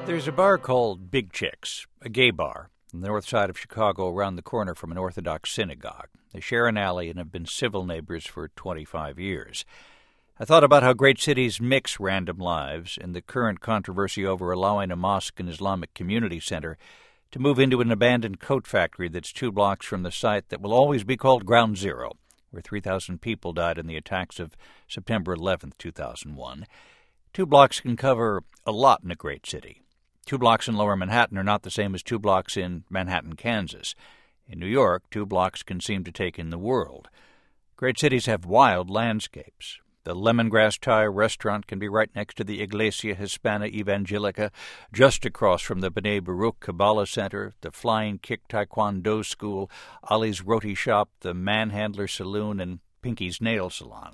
There's a bar called Big Chicks, a gay bar, on the north side of Chicago around the corner from an Orthodox synagogue. They share an alley and have been civil neighbors for 25 years. I thought about how great cities mix random lives and the current controversy over allowing a mosque and Islamic community center to move into an abandoned coat factory that's 2 blocks from the site that will always be called Ground Zero, where 3,000 people died in the attacks of September 11, 2001. 2 blocks can cover a lot in a great city. 2 blocks in Lower Manhattan are not the same as 2 blocks in Manhattan, Kansas. In New York, 2 blocks can seem to take in the world. Great cities have wild landscapes. The Lemongrass Thai restaurant can be right next to the Iglesia Hispana Evangelica, just across from the B'nai Baruch Kabbalah Center, the Flying Kick Taekwondo School, Ali's Roti Shop, the Manhandler Saloon, and Pinky's Nail Salon.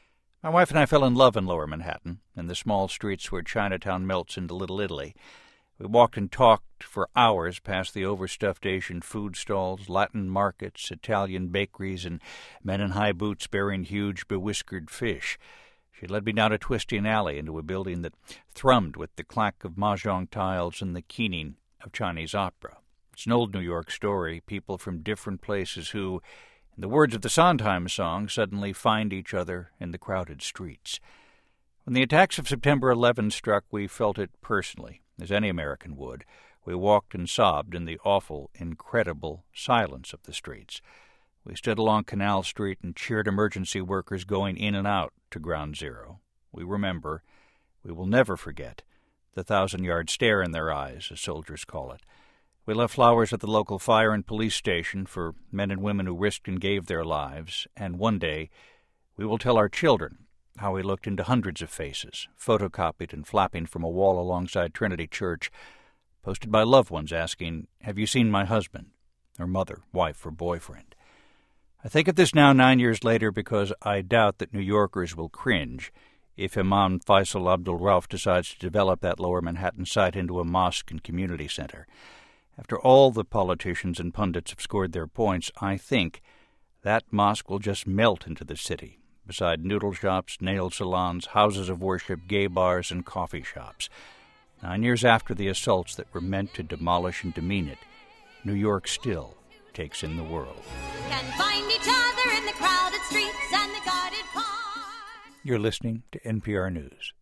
My wife and I fell in love in Lower Manhattan, in the small streets where Chinatown melts into Little Italy. We walked and talked for hours past the overstuffed Asian food stalls, Latin markets, Italian bakeries, and men in high boots bearing huge bewhiskered fish. She led me down a twisting alley into a building that thrummed with the clack of mahjong tiles and the keening of Chinese opera. It's an old New York story, people from different places who, in the words of the Sondheim song, suddenly find each other in the crowded streets. When the attacks of September 11 struck, we felt it personally, as any American would. We walked and sobbed in the awful, incredible silence of the streets. We stood along Canal Street and cheered emergency workers going in and out to Ground Zero. We remember, we will never forget, the 1,000-yard stare in their eyes, as soldiers call it. We left flowers at the local fire and police station for men and women who risked and gave their lives, and one day we will tell our children how we looked into hundreds of faces, photocopied and flapping from a wall alongside Trinity Church, posted by loved ones asking, "Have you seen my husband?" or mother, wife, or boyfriend. I think of this now 9 years later because I doubt that New Yorkers will cringe if Imam Faisal Abdul Rauf decides to develop that Lower Manhattan site into a mosque and community center. After all the politicians and pundits have scored their points, I think that mosque will just melt into the city, beside noodle shops, nail salons, houses of worship, gay bars, and coffee shops. 9 years after the assaults that were meant to demolish and demean it, New York still takes in the world. Can find each other in the crowded streets and the guarded parks. You're listening to NPR News.